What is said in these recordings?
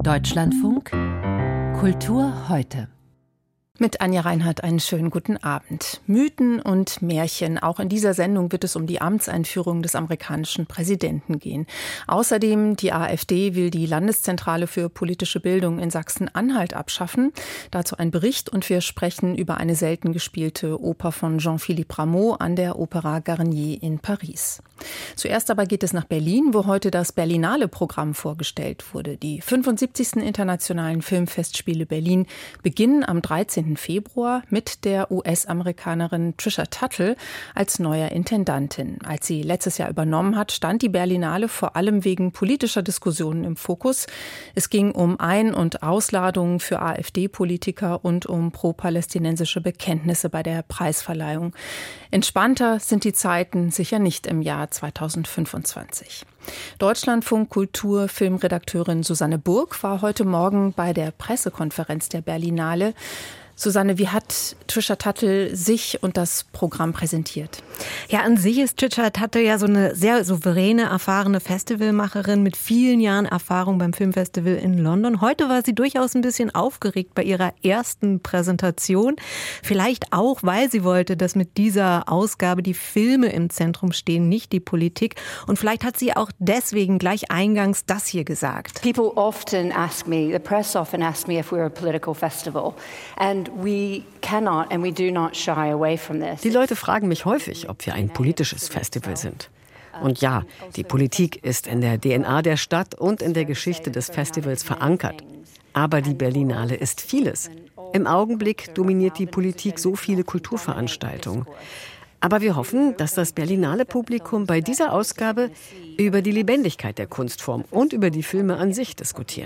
Deutschlandfunk Kultur heute. Mit Anja Reinhardt einen schönen guten Abend. Mythen und Märchen. Auch in dieser Sendung wird es um die Amtseinführung des amerikanischen Präsidenten gehen. Außerdem die AfD will die Landeszentrale für politische Bildung in Sachsen-Anhalt abschaffen. Dazu ein Bericht und wir sprechen über eine selten gespielte Oper von Jean-Philippe Rameau an der Opéra Garnier in Paris. Zuerst aber geht es nach Berlin, wo heute das Berlinale-Programm vorgestellt wurde. Die 75. Internationalen Filmfestspiele Berlin beginnen am 13. Februar mit der US-Amerikanerin Trisha Tuttle als neuer Intendantin. Als sie letztes Jahr übernommen hat, stand die Berlinale vor allem wegen politischer Diskussionen im Fokus. Es ging um Ein- und Ausladungen für AfD-Politiker und um pro-palästinensische Bekenntnisse bei der Preisverleihung. Entspannter sind die Zeiten sicher nicht im Jahr 2025. Deutschlandfunk Kultur Filmredakteurin Susanne Burg war heute Morgen bei der Pressekonferenz der Berlinale. Susanne, wie hat Trisha Tuttle sich und das Programm präsentiert? Ja, an sich ist Trisha Tuttle ja so eine sehr souveräne, erfahrene Festivalmacherin mit vielen Jahren Erfahrung beim Filmfestival in London. Heute war sie durchaus ein bisschen aufgeregt bei ihrer ersten Präsentation. Vielleicht auch, weil sie wollte, dass mit dieser Ausgabe die Filme im Zentrum stehen, nicht die Politik. Und vielleicht hat sie auch deswegen gleich eingangs das hier gesagt. People often ask me, the press often ask me if we're a political festival. And we cannot and we do not shy away from this. Die Leute fragen mich häufig, ob wir ein politisches Festival sind. Und ja, die Politik ist in der DNA der Stadt und in der Geschichte des Festivals verankert. Aber die Berlinale ist vieles. Im Augenblick dominiert die Politik so viele Kulturveranstaltungen. Aber wir hoffen, dass das Berlinale-Publikum bei dieser Ausgabe über die Lebendigkeit der Kunstform und über die Filme an sich diskutiert.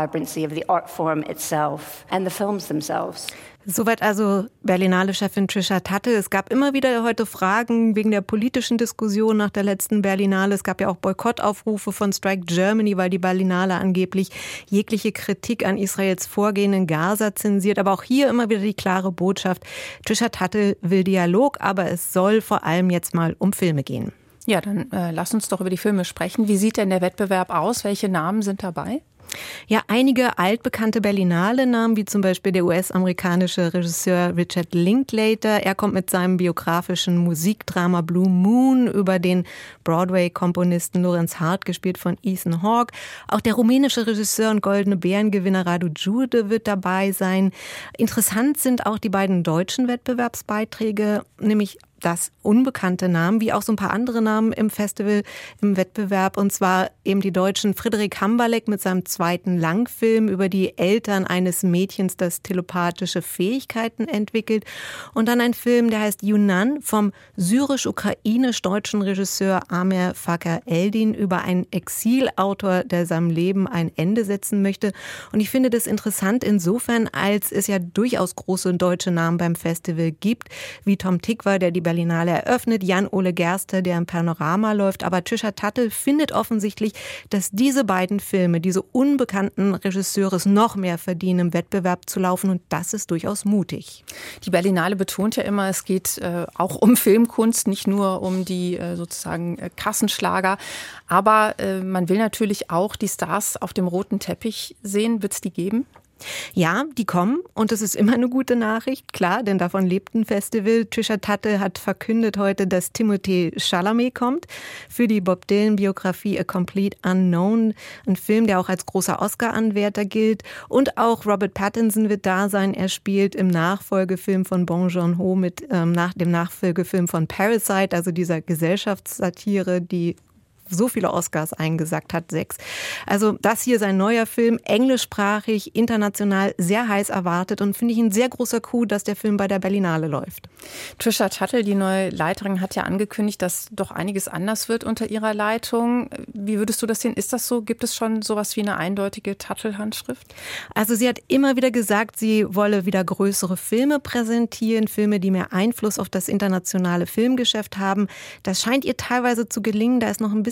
Soweit also Berlinale-Chefin Trisha Tuttle. Es gab immer wieder heute Fragen wegen der politischen Diskussion nach der letzten Berlinale. Es gab ja auch Boykottaufrufe von Strike Germany, weil die Berlinale angeblich jegliche Kritik an Israels Vorgehen in Gaza zensiert. Aber auch hier immer wieder die klare Botschaft: Trisha Tuttle will Dialog, aber es soll vor allem jetzt mal um Filme gehen. Ja, dann lass uns doch über die Filme sprechen. Wie sieht denn der Wettbewerb aus? Welche Namen sind dabei? Ja, einige altbekannte Berlinale-Namen, wie zum Beispiel der US-amerikanische Regisseur Richard Linklater. Er kommt mit seinem biografischen Musikdrama Blue Moon über den Broadway-Komponisten Lorenz Hart, gespielt von Ethan Hawke. Auch der rumänische Regisseur und Goldene Bärengewinner Radu Jude wird dabei sein. Interessant sind auch die beiden deutschen Wettbewerbsbeiträge, nämlich das unbekannte Namen, wie auch so ein paar andere Namen im Festival, im Wettbewerb. Und zwar eben die Deutschen Friedrich Hamberleck mit seinem zweiten Langfilm über die Eltern eines Mädchens, das telepathische Fähigkeiten entwickelt. Und dann ein Film, der heißt Yunnan vom syrisch-ukrainisch-deutschen Regisseur Amer Farka Eldin über einen Exilautor, der seinem Leben ein Ende setzen möchte. Und ich finde das interessant insofern, als es ja durchaus große deutsche Namen beim Festival gibt, wie Tom Tykwer, der die Berlinale eröffnet, Jan-Ole Gerster, der im Panorama läuft. Aber Trisha Tuttle findet offensichtlich, dass diese beiden Filme, diese unbekannten Regisseure, es noch mehr verdienen, im Wettbewerb zu laufen. Und das ist durchaus mutig. Die Berlinale betont ja immer, es geht auch um Filmkunst, nicht nur um die sozusagen Kassenschlager. Aber man will natürlich auch die Stars auf dem roten Teppich sehen. Wird es die geben? Ja, die kommen und das ist immer eine gute Nachricht, klar, denn davon lebt ein Festival. Trisha Tuttle hat verkündet heute, dass Timothée Chalamet kommt für die Bob Dylan-Biografie A Complete Unknown, ein Film, der auch als großer Oscar-Anwärter gilt. Und auch Robert Pattinson wird da sein. Er spielt im Nachfolgefilm von Bong Joon-ho mit nach dem Nachfolgefilm von Parasite, also dieser Gesellschaftssatire, die so viele Oscars eingesackt hat, 6. Also das hier ist ein neuer Film, englischsprachig, international, sehr heiß erwartet und finde ich ein sehr großer Coup, dass der Film bei der Berlinale läuft. Trisha Tuttle, die neue Leiterin, hat ja angekündigt, dass doch einiges anders wird unter ihrer Leitung. Wie würdest du das sehen? Ist das so? Gibt es schon sowas wie eine eindeutige Tuttle-Handschrift? Also sie hat immer wieder gesagt, sie wolle wieder größere Filme präsentieren, Filme, die mehr Einfluss auf das internationale Filmgeschäft haben. Das scheint ihr teilweise zu gelingen, da ist noch ein bisschen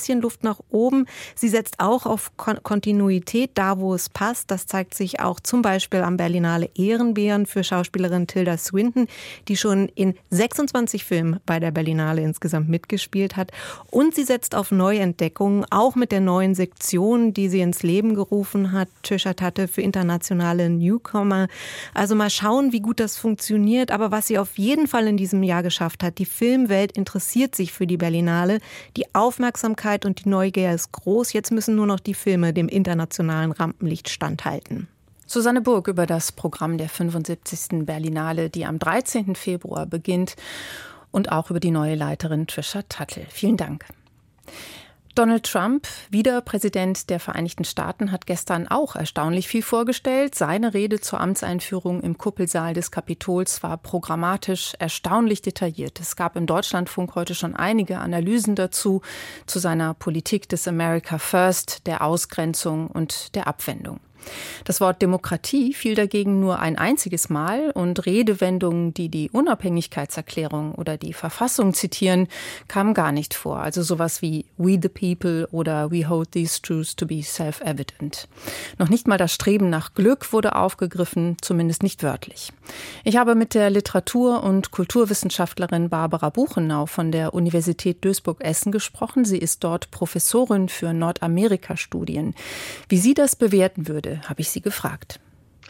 bisschen Luft nach oben. Sie setzt auch auf Kontinuität, da wo es passt. Das zeigt sich auch zum Beispiel am Berlinale Ehrenbären für Schauspielerin Tilda Swinton, die schon in 26 Filmen bei der Berlinale insgesamt mitgespielt hat. Und sie setzt auf Neuentdeckungen, auch mit der neuen Sektion, die sie ins Leben gerufen hat, Trisha Tatte für internationale Newcomer. Also mal schauen, wie gut das funktioniert. Aber was sie auf jeden Fall in diesem Jahr geschafft hat, die Filmwelt interessiert sich für die Berlinale. Die Aufmerksamkeit und die Neugier ist groß. Jetzt müssen nur noch die Filme dem internationalen Rampenlicht standhalten. Susanne Burg über das Programm der 75. Berlinale, die am 13. Februar beginnt, und auch über die neue Leiterin Trisha Tuttle. Vielen Dank. Donald Trump, wieder Präsident der Vereinigten Staaten, hat gestern auch erstaunlich viel vorgestellt. Seine Rede zur Amtseinführung im Kuppelsaal des Kapitols war programmatisch erstaunlich detailliert. Es gab im Deutschlandfunk heute schon einige Analysen dazu, zu seiner Politik des America First, der Ausgrenzung und der Abwendung. Das Wort Demokratie fiel dagegen nur ein einziges Mal und Redewendungen, die die Unabhängigkeitserklärung oder die Verfassung zitieren, kamen gar nicht vor. Also sowas wie We the People oder We hold these truths to be self-evident. Noch nicht mal das Streben nach Glück wurde aufgegriffen, zumindest nicht wörtlich. Ich habe mit der Literatur- und Kulturwissenschaftlerin Barbara Buchenau von der Universität Duisburg-Essen gesprochen. Sie ist dort Professorin für Nordamerika-Studien. Wie sie das bewerten würde, habe ich sie gefragt.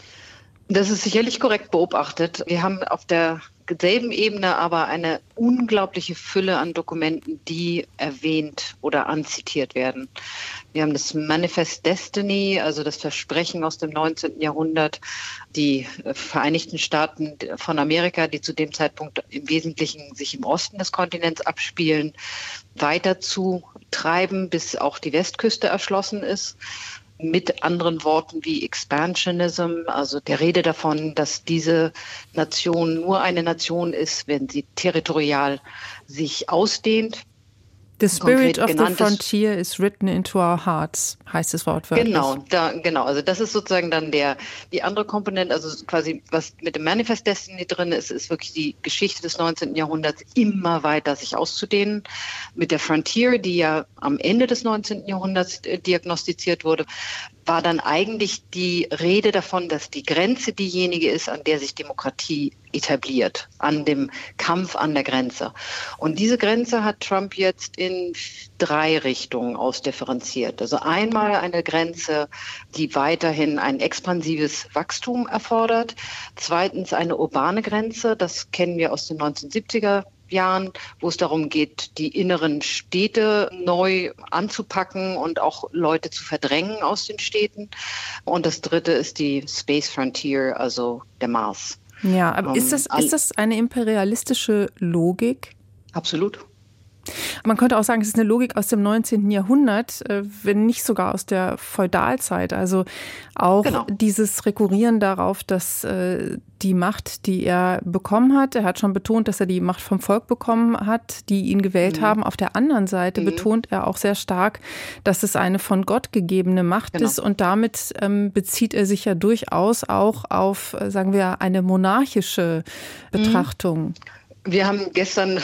Das ist sicherlich korrekt beobachtet. Wir haben auf derselben Ebene aber eine unglaubliche Fülle an Dokumenten, die erwähnt oder anzitiert werden. Wir haben das Manifest Destiny, also das Versprechen aus dem 19. Jahrhundert, die Vereinigten Staaten von Amerika, die zu dem Zeitpunkt im Wesentlichen sich im Osten des Kontinents abspielen, weiter zu treiben, bis auch die Westküste erschlossen ist. Mit anderen Worten wie Expansionism, also der Rede davon, dass diese Nation nur eine Nation ist, wenn sie territorial sich ausdehnt. The spirit of the frontier is written into our hearts, heißt das Wort wörtlich. Genau. Also das ist sozusagen dann die andere Komponente, also quasi was mit dem Manifest Destiny drin ist, ist wirklich die Geschichte des 19. Jahrhunderts immer weiter sich auszudehnen. Mit der Frontier, die ja am Ende des 19. Jahrhunderts diagnostiziert wurde, war dann eigentlich die Rede davon, dass die Grenze diejenige ist, an der sich Demokratie etabliert, an dem Kampf an der Grenze. Und diese Grenze hat Trump jetzt in 3 Richtungen ausdifferenziert. Also einmal eine Grenze, die weiterhin ein expansives Wachstum erfordert. Zweitens eine urbane Grenze, das kennen wir aus den 1970er Jahren, wo es darum geht, die inneren Städte neu anzupacken und auch Leute zu verdrängen aus den Städten. Und das dritte ist die Space Frontier, also der Mars. Ja, aber ist das eine imperialistische Logik? Absolut. Man könnte auch sagen, es ist eine Logik aus dem 19. Jahrhundert, wenn nicht sogar aus der Feudalzeit. Also auch dieses Rekurrieren darauf, dass die Macht, die er bekommen hat, er hat schon betont, dass er die Macht vom Volk bekommen hat, die ihn gewählt haben. Auf der anderen Seite betont er auch sehr stark, dass es eine von Gott gegebene Macht ist. Und damit bezieht er sich ja durchaus auch auf, sagen wir, eine monarchische Betrachtung. Wir haben gestern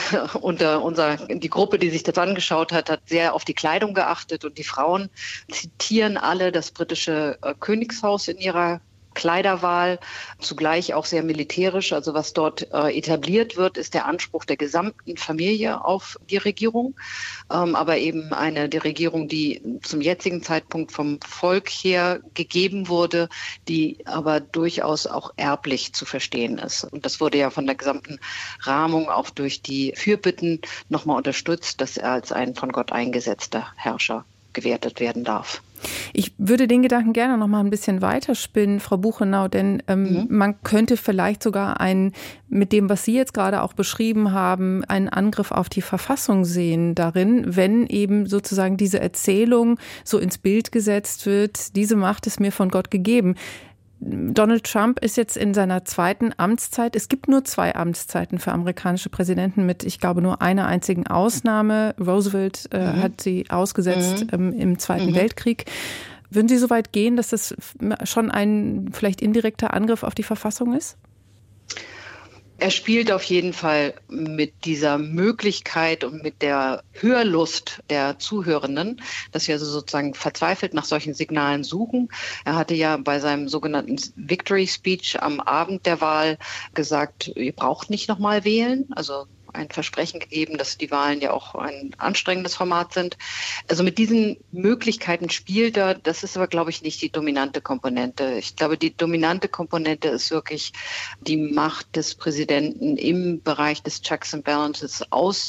die Gruppe, die sich das angeschaut hat, hat sehr auf die Kleidung geachtet und die Frauen zitieren alle das britische Königshaus in ihrer Kleiderwahl, zugleich auch sehr militärisch. Also was dort etabliert wird, ist der Anspruch der gesamten Familie auf die Regierung, aber eben die Regierung, die zum jetzigen Zeitpunkt vom Volk her gegeben wurde, die aber durchaus auch erblich zu verstehen ist. Und das wurde ja von der gesamten Rahmung auch durch die Fürbitten nochmal unterstützt, dass er als ein von Gott eingesetzter Herrscher gewertet werden darf. Ich würde den Gedanken gerne noch mal ein bisschen weiterspinnen, Frau Buchenau, denn man könnte vielleicht sogar mit dem, was Sie jetzt gerade auch beschrieben haben, einen Angriff auf die Verfassung sehen darin, wenn eben sozusagen diese Erzählung so ins Bild gesetzt wird, diese Macht ist mir von Gott gegeben. Donald Trump ist jetzt in seiner 2. Amtszeit. Es gibt nur 2 Amtszeiten für amerikanische Präsidenten mit, ich glaube, nur einer einzigen Ausnahme. Roosevelt hat sie ausgesetzt im Zweiten Weltkrieg. Würden Sie so weit gehen, dass das schon ein vielleicht indirekter Angriff auf die Verfassung ist? Er spielt auf jeden Fall mit dieser Möglichkeit und mit der Hörlust der Zuhörenden, dass sie also sozusagen verzweifelt nach solchen Signalen suchen. Er hatte ja bei seinem sogenannten Victory Speech am Abend der Wahl gesagt, ihr braucht nicht nochmal wählen, also ein Versprechen gegeben, dass die Wahlen ja auch ein anstrengendes Format sind. Also mit diesen Möglichkeiten spielt er, das ist aber, glaube ich, nicht die dominante Komponente. Ich glaube, die dominante Komponente ist wirklich die Macht des Präsidenten im Bereich des Checks and Balances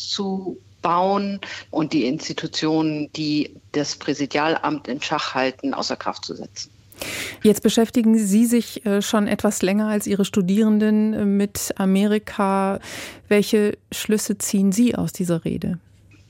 auszubauen und die Institutionen, die das Präsidialamt in Schach halten, außer Kraft zu setzen. Jetzt beschäftigen Sie sich schon etwas länger als Ihre Studierenden mit Amerika. Welche Schlüsse ziehen Sie aus dieser Rede?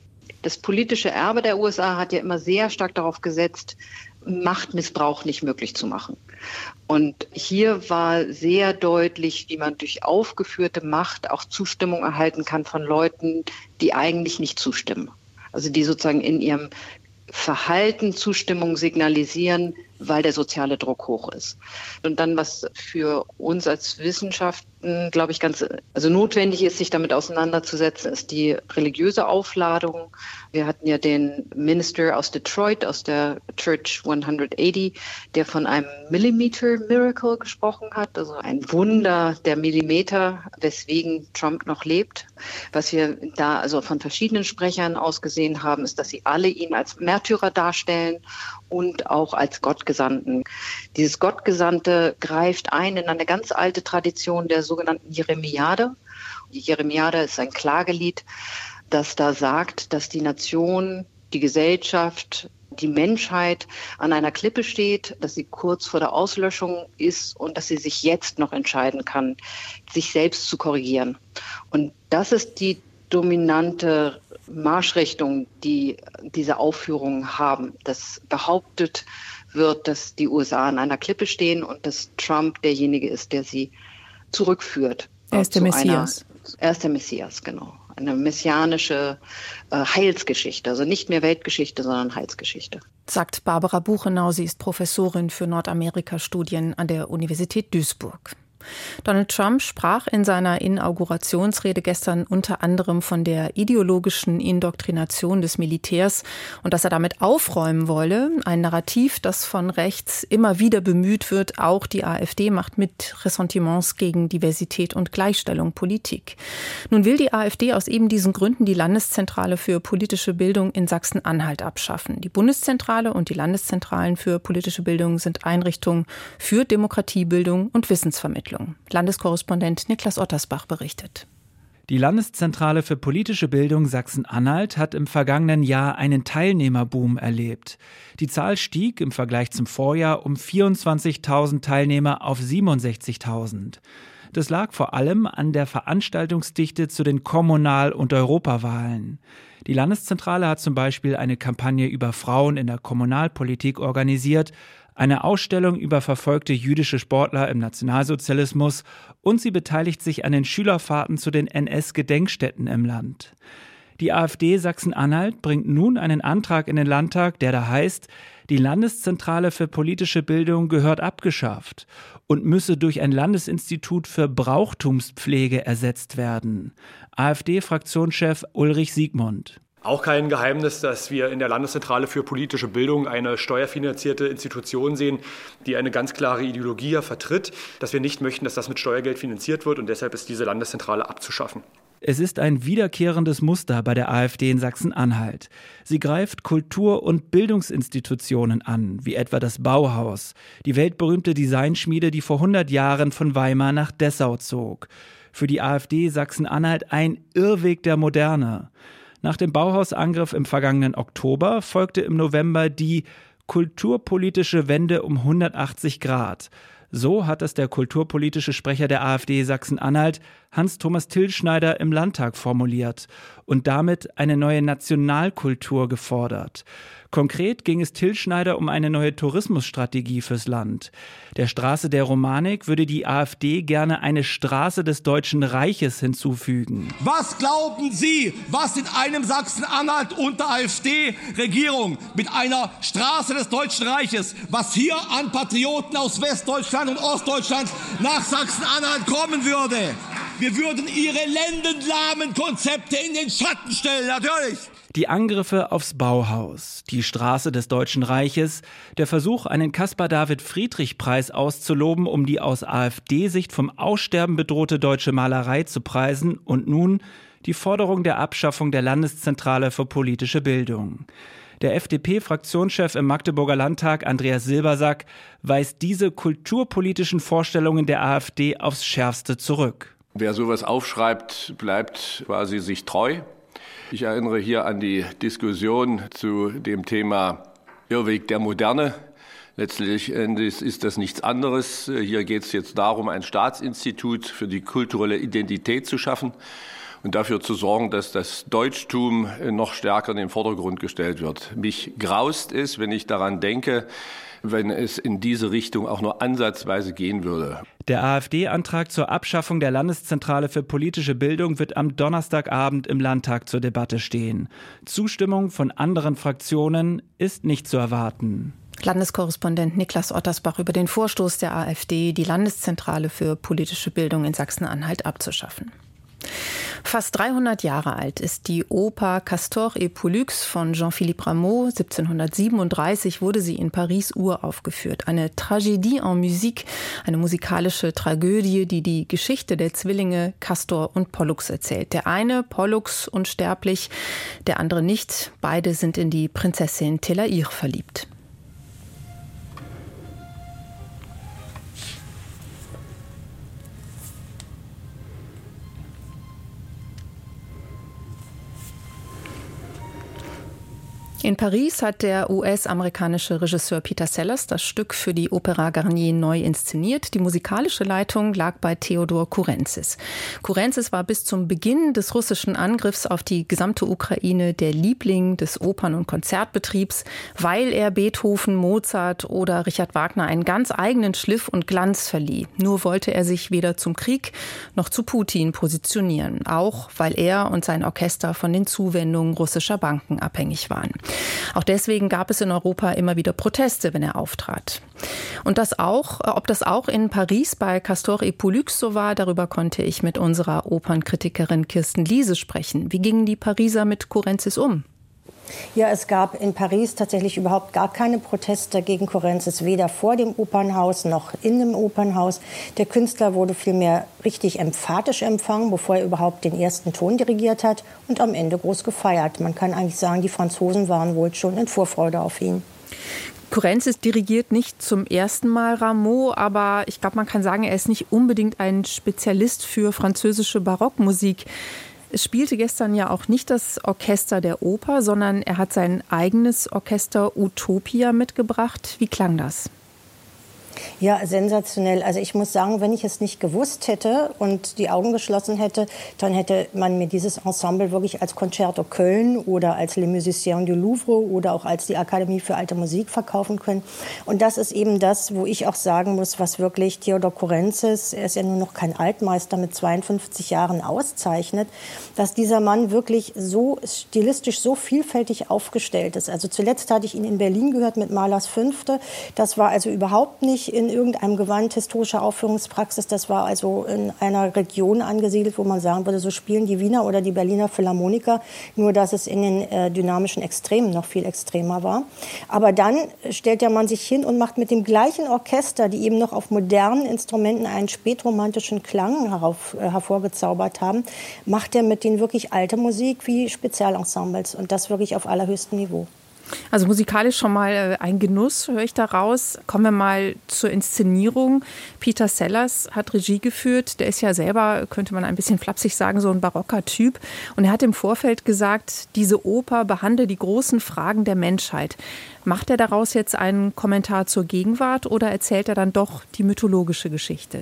Das politische Erbe der USA hat ja immer sehr stark darauf gesetzt, Machtmissbrauch nicht möglich zu machen. Und hier war sehr deutlich, wie man durch aufgeführte Macht auch Zustimmung erhalten kann von Leuten, die eigentlich nicht zustimmen. Also die sozusagen in ihrem Verhalten Zustimmung signalisieren, weil der soziale Druck hoch ist. Und dann, was für uns als Wissenschaften, glaube ich, notwendig ist, sich damit auseinanderzusetzen, ist die religiöse Aufladung. Wir hatten ja den Minister aus Detroit, aus der Church 180, der von einem Millimeter Miracle gesprochen hat, also ein Wunder der Millimeter, weswegen Trump noch lebt. Was wir da also von verschiedenen Sprechern aus gesehen haben, ist, dass sie alle ihn als Märtyrer darstellen und auch als Gottgesandten. Dieses Gottgesandte greift ein in eine ganz alte Tradition der sogenannten Jeremiade. Die Jeremiade ist ein Klagelied, das da sagt, dass die Nation, die Gesellschaft, die Menschheit an einer Klippe steht, dass sie kurz vor der Auslöschung ist und dass sie sich jetzt noch entscheiden kann, sich selbst zu korrigieren. Und das ist die dominante Marschrichtung, die diese Aufführungen haben, dass behauptet wird, dass die USA an einer Klippe stehen und dass Trump derjenige ist, der sie zurückführt. Er ist der Messias. Er ist der Messias, genau. Eine messianische Heilsgeschichte, also nicht mehr Weltgeschichte, sondern Heilsgeschichte. Sagt Barbara Buchenau, sie ist Professorin für Nordamerika-Studien an der Universität Duisburg. Donald Trump sprach in seiner Inaugurationsrede gestern unter anderem von der ideologischen Indoktrination des Militärs und dass er damit aufräumen wolle. Ein Narrativ, das von rechts immer wieder bemüht wird. Auch die AfD macht mit Ressentiments gegen Diversität und Gleichstellung Politik. Nun will die AfD aus eben diesen Gründen die Landeszentrale für politische Bildung in Sachsen-Anhalt abschaffen. Die Bundeszentrale und die Landeszentralen für politische Bildung sind Einrichtungen für Demokratiebildung und Wissensvermittlung. Landeskorrespondent Niklas Ottersbach berichtet. Die Landeszentrale für politische Bildung Sachsen-Anhalt hat im vergangenen Jahr einen Teilnehmerboom erlebt. Die Zahl stieg im Vergleich zum Vorjahr um 24.000 Teilnehmer auf 67.000. Das lag vor allem an der Veranstaltungsdichte zu den Kommunal- und Europawahlen. Die Landeszentrale hat zum Beispiel eine Kampagne über Frauen in der Kommunalpolitik organisiert, eine Ausstellung über verfolgte jüdische Sportler im Nationalsozialismus und sie beteiligt sich an den Schülerfahrten zu den NS-Gedenkstätten im Land. Die AfD Sachsen-Anhalt bringt nun einen Antrag in den Landtag, der da heißt, die Landeszentrale für politische Bildung gehört abgeschafft und müsse durch ein Landesinstitut für Brauchtumspflege ersetzt werden. AfD-Fraktionschef Ulrich Siegmund. Auch kein Geheimnis, dass wir in der Landeszentrale für politische Bildung eine steuerfinanzierte Institution sehen, die eine ganz klare Ideologie vertritt, dass wir nicht möchten, dass das mit Steuergeld finanziert wird und deshalb ist diese Landeszentrale abzuschaffen. Es ist ein wiederkehrendes Muster bei der AfD in Sachsen-Anhalt. Sie greift Kultur- und Bildungsinstitutionen an, wie etwa das Bauhaus, die weltberühmte Designschmiede, die vor 100 Jahren von Weimar nach Dessau zog. Für die AfD Sachsen-Anhalt ein Irrweg der Moderne. Nach dem Bauhausangriff im vergangenen Oktober folgte im November die kulturpolitische Wende um 180 Grad. So hat es der kulturpolitische Sprecher der AfD Sachsen-Anhalt, Hans-Thomas Tillschneider, im Landtag formuliert und damit eine neue Nationalkultur gefordert. Konkret ging es Tillschneider um eine neue Tourismusstrategie fürs Land. Der Straße der Romanik würde die AfD gerne eine Straße des Deutschen Reiches hinzufügen. Was glauben Sie, was in einem Sachsen-Anhalt unter AfD-Regierung mit einer Straße des Deutschen Reiches, was hier an Patrioten aus Westdeutschland und Ostdeutschland nach Sachsen-Anhalt kommen würde? Wir würden ihre elendelahmen Konzepte in den Schatten stellen, natürlich. Die Angriffe aufs Bauhaus, die Straße des Deutschen Reiches, der Versuch, einen Caspar-David-Friedrich-Preis auszuloben, um die aus AfD-Sicht vom Aussterben bedrohte deutsche Malerei zu preisen und nun die Forderung der Abschaffung der Landeszentrale für politische Bildung. Der FDP-Fraktionschef im Magdeburger Landtag, Andreas Silbersack, weist diese kulturpolitischen Vorstellungen der AfD aufs Schärfste zurück. Wer sowas aufschreibt, bleibt quasi sich treu. Ich erinnere hier an die Diskussion zu dem Thema Irrweg der Moderne. Letztlich ist das nichts anderes. Hier geht es jetzt darum, ein Staatsinstitut für die kulturelle Identität zu schaffen und dafür zu sorgen, dass das Deutschtum noch stärker in den Vordergrund gestellt wird. Mich graust es, wenn ich daran denke, wenn es in diese Richtung auch nur ansatzweise gehen würde. Der AfD-Antrag zur Abschaffung der Landeszentrale für politische Bildung wird am Donnerstagabend im Landtag zur Debatte stehen. Zustimmung von anderen Fraktionen ist nicht zu erwarten. Landeskorrespondent Niklas Ottersbach über den Vorstoß der AfD, die Landeszentrale für politische Bildung in Sachsen-Anhalt abzuschaffen. Fast 300 Jahre alt ist die Oper Castor et Pollux von Jean-Philippe Rameau. 1737 wurde sie in Paris uraufgeführt. Eine Tragédie en musique, eine musikalische Tragödie, die die Geschichte der Zwillinge Castor und Pollux erzählt. Der eine, Pollux, unsterblich, der andere nicht. Beide sind in die Prinzessin Telaïr verliebt. In Paris hat der US-amerikanische Regisseur Peter Sellers das Stück für die Opéra Garnier neu inszeniert. Die musikalische Leitung lag bei Theodor Kurenzis. Kurenzis war bis zum Beginn des russischen Angriffs auf die gesamte Ukraine der Liebling des Opern- und Konzertbetriebs, weil er Beethoven, Mozart oder Richard Wagner einen ganz eigenen Schliff und Glanz verlieh. Nur wollte er sich weder zum Krieg noch zu Putin positionieren, auch weil er und sein Orchester von den Zuwendungen russischer Banken abhängig waren. Auch deswegen gab es in Europa immer wieder Proteste, wenn er auftrat. Und ob das auch in Paris bei Castor et Pollux so war, darüber konnte ich mit unserer Opernkritikerin Kirsten Liese sprechen. Wie gingen die Pariser mit Kurenzis um? Ja, es gab in Paris tatsächlich überhaupt gar keine Proteste gegen Kurenzis, weder vor dem Opernhaus noch in dem Opernhaus. Der Künstler wurde vielmehr richtig emphatisch empfangen, bevor er überhaupt den ersten Ton dirigiert hat und am Ende groß gefeiert. Man kann eigentlich sagen, die Franzosen waren wohl schon in Vorfreude auf ihn. Kurenzis dirigiert nicht zum ersten Mal Rameau, aber ich glaube, man kann sagen, er ist nicht unbedingt ein Spezialist für französische Barockmusik. Es spielte gestern ja auch nicht das Orchester der Oper, sondern er hat sein eigenes Orchester Utopia mitgebracht. Wie klang das? Ja, sensationell. Also ich muss sagen, wenn ich es nicht gewusst hätte und die Augen geschlossen hätte, dann hätte man mir dieses Ensemble wirklich als Concerto Köln oder als Les Musiciens du Louvre oder auch als die Akademie für Alte Musik verkaufen können. Und das ist eben das, wo ich auch sagen muss, was wirklich Theodor Kurenzis, er ist ja nur noch kein Altmeister, mit 52 Jahren auszeichnet, dass dieser Mann wirklich so stilistisch so vielfältig aufgestellt ist. Also zuletzt hatte ich ihn in Berlin gehört mit Mahlers Fünfte. Das war also überhaupt nicht in irgendeinem Gewand historischer Aufführungspraxis. Das war also in einer Region angesiedelt, wo man sagen würde, so spielen die Wiener oder die Berliner Philharmoniker, nur dass es in den dynamischen Extremen noch viel extremer war. Aber dann stellt der Mann sich hin und macht mit dem gleichen Orchester, die eben noch auf modernen Instrumenten einen spätromantischen Klang hervorgezaubert haben, macht er mit denen wirklich alte Musik wie Spezialensembles und das wirklich auf allerhöchstem Niveau. Also musikalisch schon mal ein Genuss, höre ich da raus. Kommen wir mal zur Inszenierung. Peter Sellers hat Regie geführt. Der ist ja selber, könnte man ein bisschen flapsig sagen, so ein barocker Typ. Und er hat im Vorfeld gesagt, diese Oper behandle die großen Fragen der Menschheit. Macht er daraus jetzt einen Kommentar zur Gegenwart oder erzählt er dann doch die mythologische Geschichte?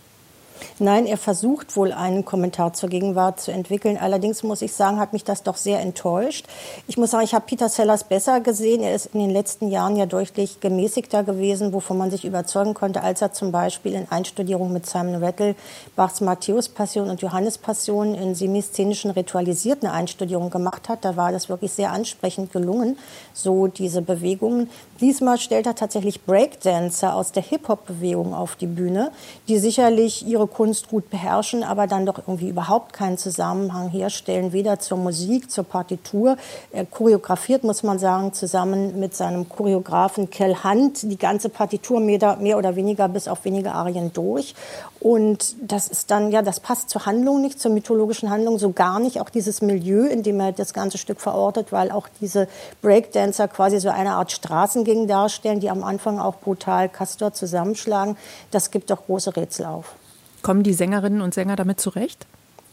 Nein, er versucht wohl einen Kommentar zur Gegenwart zu entwickeln. Allerdings muss ich sagen, hat mich das doch sehr enttäuscht. Ich muss sagen, ich habe Peter Sellers besser gesehen. Er ist in den letzten Jahren ja deutlich gemäßigter gewesen, wovon man sich überzeugen konnte, als er zum Beispiel in Einstudierung mit Simon Rattle Bachs Matthäus-Passion und Johannes-Passion in semiszenischen ritualisierten Einstudierung gemacht hat. Da war das wirklich sehr ansprechend gelungen, so diese Bewegungen. Diesmal stellt er tatsächlich Breakdancer aus der Hip-Hop-Bewegung auf die Bühne, die sicherlich ihre Kunst gut beherrschen, aber dann doch irgendwie überhaupt keinen Zusammenhang herstellen, weder zur Musik, zur Partitur. Er choreografiert, muss man sagen, zusammen mit seinem Choreografen Kel Hunt die ganze Partitur mehr oder weniger bis auf wenige Arien durch. Und das ist dann, ja, das passt zur Handlung nicht, zur mythologischen Handlung so gar nicht. Auch dieses Milieu, in dem er das ganze Stück verortet, weil auch diese Breakdancer quasi so eine Art Straßengang darstellen, die am Anfang auch brutal Castor zusammenschlagen. Das gibt doch große Rätsel auf. Kommen die Sängerinnen und Sänger damit zurecht?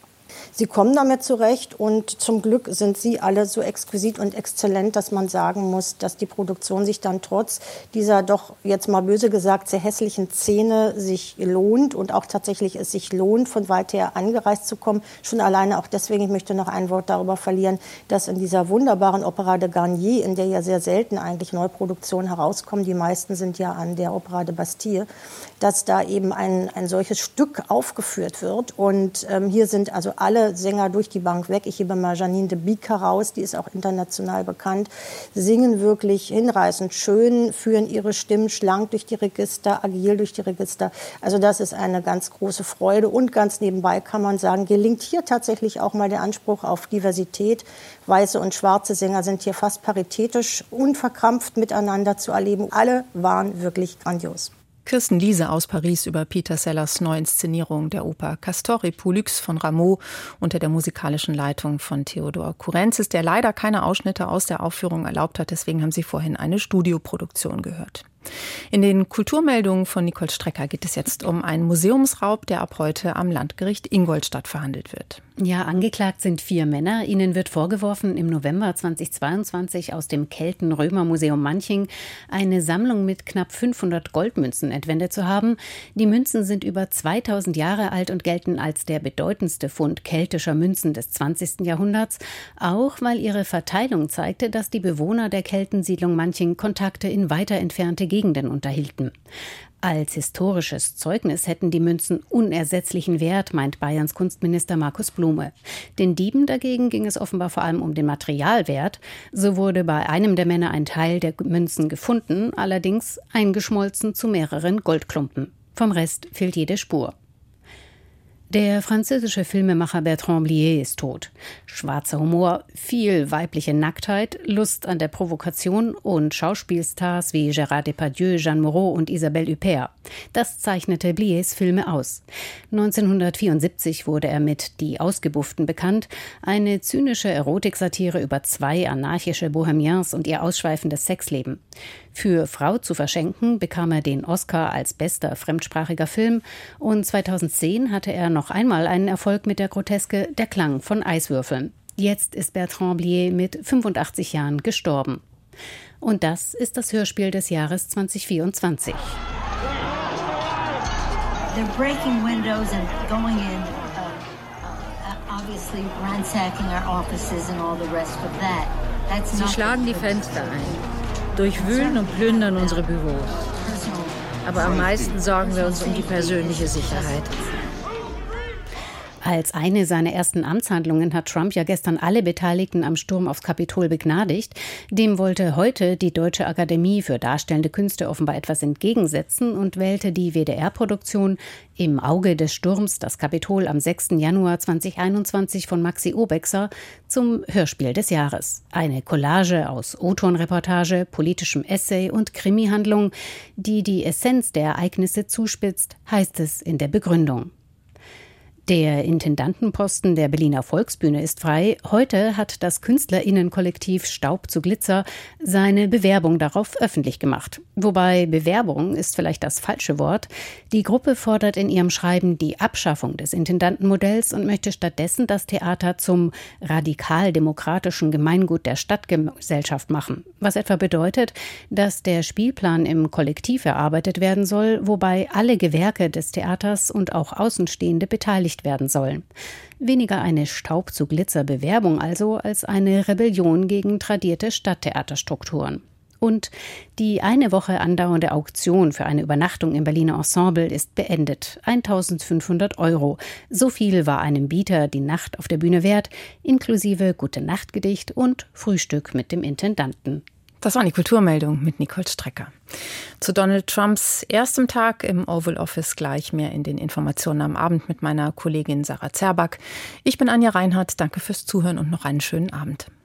Sie kommen damit zurecht und zum Glück sind sie alle so exquisit und exzellent, dass man sagen muss, dass die Produktion sich dann trotz dieser doch, jetzt mal böse gesagt, sehr hässlichen Szene sich lohnt und auch tatsächlich es sich lohnt, von weit her angereist zu kommen. Schon alleine auch deswegen, ich möchte noch ein Wort darüber verlieren, dass in dieser wunderbaren Opera de Garnier, in der ja sehr selten eigentlich Neuproduktionen herauskommen, die meisten sind ja an der Opera de Bastille, dass da eben ein solches Stück aufgeführt wird. Und hier sind also alle Sänger durch die Bank weg. Ich hebe mal Janine de Biek heraus, die ist auch international bekannt, singen wirklich hinreißend schön, führen ihre Stimmen schlank durch die Register, agil durch die Register. Also das ist eine ganz große Freude. Und ganz nebenbei kann man sagen, gelingt hier tatsächlich auch mal der Anspruch auf Diversität. Weiße und schwarze Sänger sind hier fast paritätisch, unverkrampft miteinander zu erleben. Alle waren wirklich grandios. Kirsten Liese aus Paris über Peter Sellers Neuinszenierung der Oper Castor et Pollux von Rameau unter der musikalischen Leitung von Theodor Kurenzis, der leider keine Ausschnitte aus der Aufführung erlaubt hat. Deswegen haben Sie vorhin eine Studioproduktion gehört. In den Kulturmeldungen von Nicole Strecker geht es jetzt um einen Museumsraub, der ab heute am Landgericht Ingolstadt verhandelt wird. Ja, angeklagt sind 4 Männer. Ihnen wird vorgeworfen, im November 2022 aus dem Kelten-Römer-Museum Manching eine Sammlung mit knapp 500 Goldmünzen entwendet zu haben. Die Münzen sind über 2000 Jahre alt und gelten als der bedeutendste Fund keltischer Münzen des 20. Jahrhunderts, auch weil ihre Verteilung zeigte, dass die Bewohner der Keltensiedlung Manching Kontakte in weiter entfernte Gegenden unterhielten. Als historisches Zeugnis hätten die Münzen unersetzlichen Wert, meint Bayerns Kunstminister Markus Blume. Den Dieben dagegen ging es offenbar vor allem um den Materialwert. So wurde bei einem der Männer ein Teil der Münzen gefunden, allerdings eingeschmolzen zu mehreren Goldklumpen. Vom Rest fehlt jede Spur. Der französische Filmemacher Bertrand Blier ist tot. Schwarzer Humor, viel weibliche Nacktheit, Lust an der Provokation und Schauspielstars wie Gérard Depardieu, Jeanne Moreau und Isabelle Huppert. Das zeichnete Bliers Filme aus. 1974 wurde er mit Die Ausgebufften bekannt, eine zynische Erotiksatire über 2 anarchische Bohemiens und ihr ausschweifendes Sexleben. Für Frau zu verschenken bekam er den Oscar als bester fremdsprachiger Film und 2010 hatte er noch einmal einen Erfolg mit der Groteske Der Klang von Eiswürfeln. Jetzt ist Bertrand Blier mit 85 Jahren gestorben. Und das ist das Hörspiel des Jahres 2024. They're breaking windows and going in, obviously ransacking our offices and all the rest of that. Sie schlagen die Fenster ein, durchwühlen und plündern unsere Büros. Aber am meisten sorgen wir uns um die persönliche Sicherheit. Als eine seiner ersten Amtshandlungen hat Trump ja gestern alle Beteiligten am Sturm aufs Kapitol begnadigt. Dem wollte heute die Deutsche Akademie für Darstellende Künste offenbar etwas entgegensetzen und wählte die WDR-Produktion Im Auge des Sturms, das Kapitol am 6. Januar 2021 von Maxi Obexer zum Hörspiel des Jahres. Eine Collage aus O-Ton-Reportage, politischem Essay und Krimi-Handlung, die die Essenz der Ereignisse zuspitzt, heißt es in der Begründung. Der Intendantenposten der Berliner Volksbühne ist frei. Heute hat das KünstlerInnenkollektiv Staub zu Glitzer seine Bewerbung darauf öffentlich gemacht. Wobei Bewerbung ist vielleicht das falsche Wort. Die Gruppe fordert in ihrem Schreiben die Abschaffung des Intendantenmodells und möchte stattdessen das Theater zum radikal-demokratischen Gemeingut der Stadtgesellschaft machen. Was etwa bedeutet, dass der Spielplan im Kollektiv erarbeitet werden soll, wobei alle Gewerke des Theaters und auch Außenstehende beteiligt werden sollen. Weniger eine Staub-zu-Glitzer-Bewerbung also, als eine Rebellion gegen tradierte Stadttheaterstrukturen. Und die eine Woche andauernde Auktion für eine Übernachtung im Berliner Ensemble ist beendet. 1.500 €. So viel war einem Bieter die Nacht auf der Bühne wert, inklusive Gute-Nacht-Gedicht und Frühstück mit dem Intendanten. Das war die Kulturmeldung mit Nicole Strecker. Zu Donald Trumps erstem Tag im Oval Office gleich mehr in den Informationen am Abend mit meiner Kollegin Sarah Zerback. Ich bin Anja Reinhardt, danke fürs Zuhören und noch einen schönen Abend.